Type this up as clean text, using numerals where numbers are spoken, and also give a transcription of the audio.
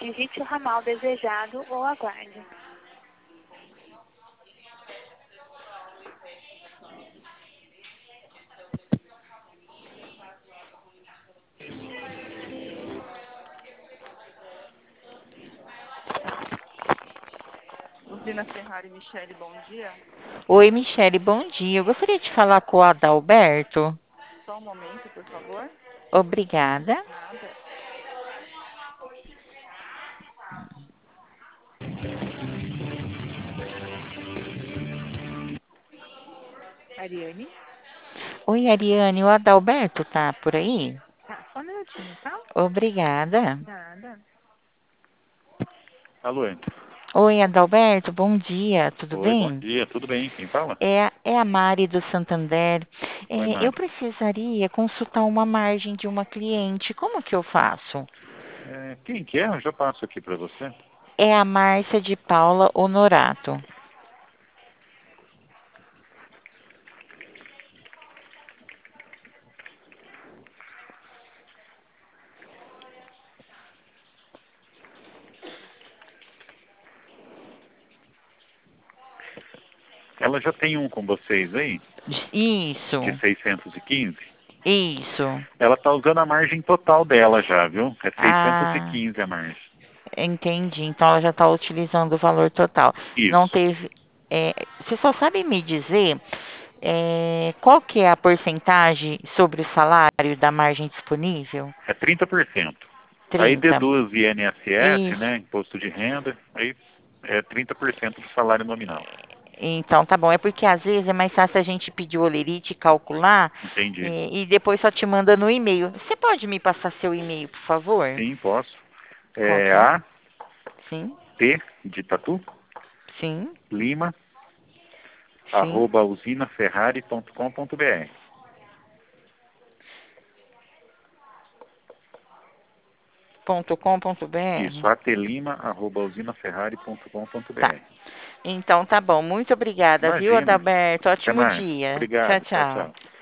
digite o ramal desejado ou aguarde. Usina Ferrari, Michele, bom dia. Oi, Michele, bom dia. Eu gostaria de falar com o Adalberto. Só um momento, por favor. Obrigada. Nada. Ariane? Oi, Ariane, o Adalberto tá por aí? Tá, só um minutinho, tá? Obrigada. Nada. Alô, Oi, Adalberto, bom dia, tudo oi, bom bem? dia, tudo bem? Quem fala? É a Mari do Santander. Oi, Eu Mari. precisaria consultar uma margem de uma cliente. Como que eu faço? Quem que é? Eu já passo aqui para você. É a Márcia de Paula Honorato. Ela já tem um com vocês aí, de Isso, 615. isso. Ela tá usando a margem total dela já, viu? É Ah, 615 a margem. entendi. Então ela já está utilizando o valor total. Não Isso. teve. Você só sabe me dizer qual que é a porcentagem sobre o salário da margem disponível? É 30%. Aí 30. deduz INSS, Isso. né? Imposto de renda, aí é 30% do salário nominal. Então tá bom. É porque às vezes é mais fácil a gente pedir o olerite, calcular Entendi. e depois só te manda no e-mail. Você pode me passar seu e-mail, por favor? Sim, posso. Qual É que é? A, Sim, T de tatu, sim, Lima, sim. arroba usinaferrari.com.br. Ponto com ponto Isso, br. Tá. atelima@usinaferrari.com.br. Então tá bom. Muito obrigada, viu, Imagina. Adalberto? Até Ótimo mais. dia. Tchau, Obrigado. Tchau, tchau. tchau.